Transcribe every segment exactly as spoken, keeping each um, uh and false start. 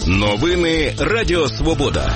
Новини Радіо Свобода.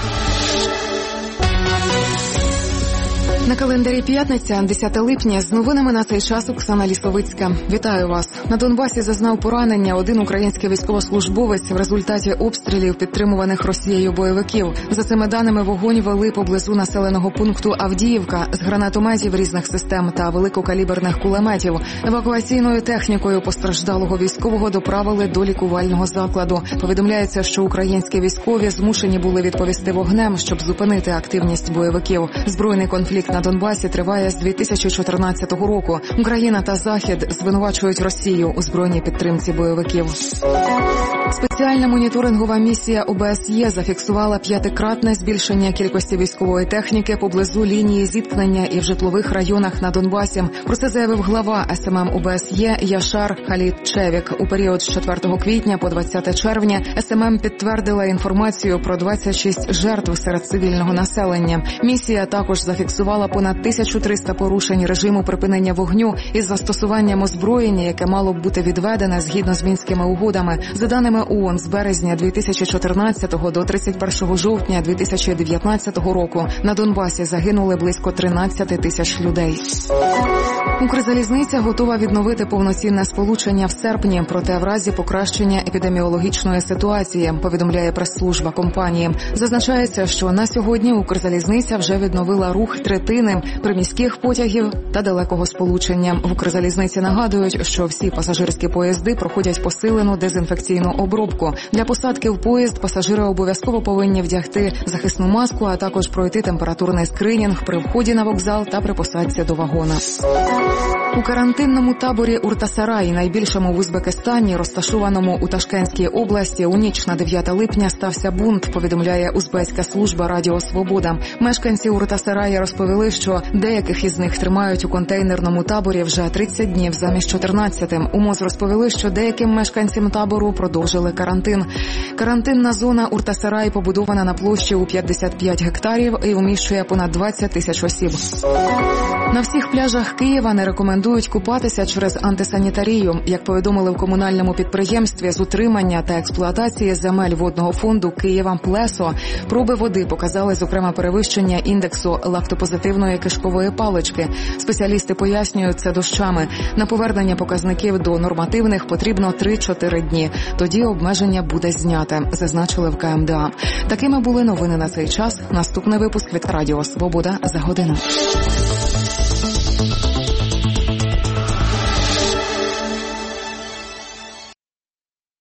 На календарі п'ятниця, десяте липня, з новинами на цей час Оксана Лісовицька. Вітаю вас. На Донбасі зазнав поранення один український військовослужбовець в результаті обстрілів підтримуваних Росією бойовиків. За цими даними, вогонь вели поблизу населеного пункту Авдіївка з гранатометів різних систем та великокаліберних кулеметів. Евакуаційною технікою постраждалого військового доправили до лікувального закладу. Повідомляється, що українські військові змушені були відповісти вогнем, щоб зупинити активність бойовиків. Збройний конфлікт на Донбасі триває з дві тисячі чотирнадцятого року. Україна та Захід звинувачують Росію у збройній підтримці бойовиків. Спеціальна моніторингова місія О Б С Є зафіксувала п'ятикратне збільшення кількості військової техніки поблизу лінії зіткнення і в житлових районах на Донбасі. Про це заявив глава С М М О Б С Є Яшар Халідчевік. У період з четвертого квітня по двадцяте червня С М М підтвердила інформацію про двадцять шість жертв серед цивільного населення. Місія також зафіксувала понад тисячу триста порушень режиму припинення вогню із застосуванням озброєння, яке мало б бути відведене згідно з Мінськими угодами. За даними О О Н, з березня дві тисячі чотирнадцятого до тридцять першого жовтня дві тисячі дев'ятнадцятого року на Донбасі загинули близько тринадцять тисяч людей. Укрзалізниця готова відновити повноцінне сполучення в серпні, проте в разі покращення епідеміологічної ситуації, повідомляє прес-служба компанії. Зазначається, що на сьогодні Укрзалізниця вже відновила рух третини приміських потягів та далекого сполучення. В Укрзалізниці нагадують, що всі пасажирські поїзди проходять посилену дезінфекційну обробку. Для посадки в поїзд пасажири обов'язково повинні вдягти захисну маску, а також пройти температурний скринінг при вході на вокзал та при посадці до вагона. У карантинному таборі Уртасарай, найбільшому в Узбекистані, розташованому у Ташкентській області, у ніч на дев'яте липня стався бунт, повідомляє узбецька служба Радіо Свобода. Мешканці Уртасарая розповіли, що деяких із них тримають у контейнерному таборі вже тридцять днів замість чотирнадцяти. У МОЗ розповіли, що деяким мешканцям табору продовжили карантин. Карантинна зона Уртасарай побудована на площі у п'ятдесят п'ять гектарів і вміщує понад двадцять тисяч осіб. На всіх пляжах Києва не рекомендують купатися через антисанітарію. Як повідомили в комунальному підприємстві з утримання та експлуатації земель водного фонду Києва Плесо, проби води показали, зокрема, перевищення індексу лактопозитивної кишкової палички. Спеціалісти пояснюють це дощами. На повернення показників до нормативних потрібно три-чотири дні. Тоді обмеження буде зняте, зазначили в К М Д А. Такими були новини на цей час. Наступний випуск від Радіо Свобода за годину.